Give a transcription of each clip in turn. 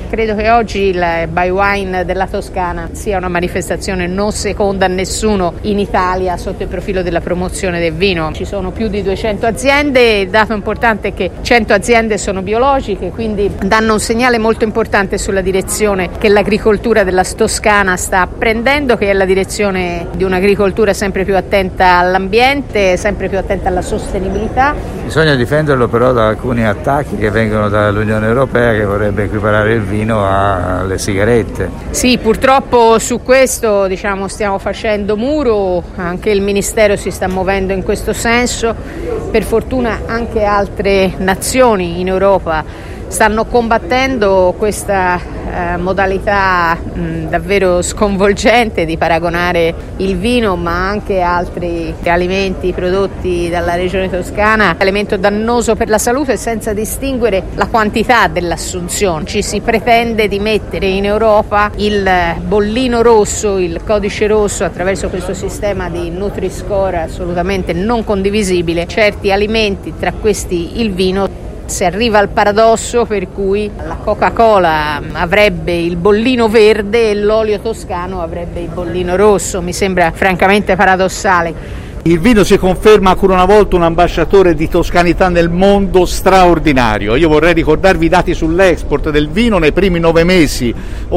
Credo che oggi il Buy Wine della Toscana sia una manifestazione non seconda a nessuno in Italia sotto il profilo della promozione del vino. Ci sono più di 200 aziende, il dato importante è che 100 aziende sono biologiche, quindi danno un segnale molto importante sulla direzione che l'agricoltura della Toscana sta prendendo, che è la direzione di un'agricoltura sempre più attenta all'ambiente, sempre più attenta alla sostenibilità. Bisogna difenderlo però da alcuni attacchi che vengono dall'Unione Europea, che vorrebbe equiparare il vino alle sigarette. Sì, purtroppo su questo stiamo facendo muro, anche il Ministero si sta muovendo in questo senso. Per fortuna anche altre nazioni in Europa stanno combattendo questa modalità davvero sconvolgente di paragonare il vino ma anche altri alimenti prodotti dalla regione toscana, elemento dannoso per la salute, senza distinguere la quantità dell'assunzione. Ci si pretende di mettere in Europa il bollino rosso, il codice rosso, attraverso questo sistema di Nutri-Score assolutamente non condivisibile, certi alimenti, tra questi il vino. Si arriva al paradosso per cui la Coca-Cola avrebbe il bollino verde e l'olio toscano avrebbe il bollino rosso. Mi sembra francamente paradossale. Il vino si conferma ancora una volta un ambasciatore di toscanità nel mondo straordinario. Io vorrei ricordarvi i dati sull'export del vino. Nei primi 9 mesi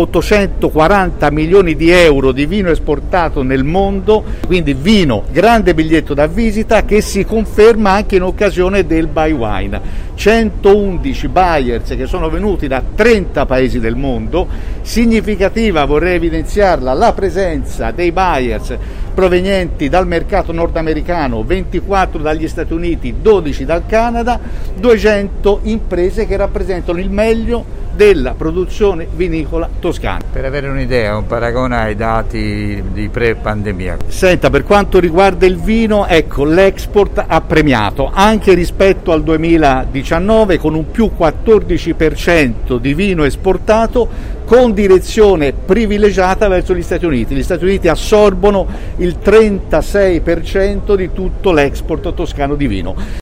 840 milioni di euro di vino esportato nel mondo, quindi vino, grande biglietto da visita che si conferma anche in occasione del Buy Wine. 111 buyers che sono venuti da 30 paesi del mondo. Significativa, vorrei evidenziarla, la presenza dei buyers provenienti dal mercato nordamericano, 24 dagli Stati Uniti, 12 dal Canada, 200 imprese che rappresentano il meglio della produzione vinicola toscana. Per avere un'idea, un paragone ai dati di pre-pandemia. Senta, per quanto riguarda il vino, ecco, l'export ha premiato anche rispetto al 2019 con un più 14% di vino esportato, con direzione privilegiata verso gli Stati Uniti. Gli Stati Uniti assorbono il 36% di tutto l'export toscano di vino.